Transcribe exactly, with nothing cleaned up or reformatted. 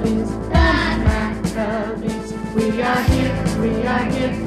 Maccabees, the Maccabees. We are here, we are here.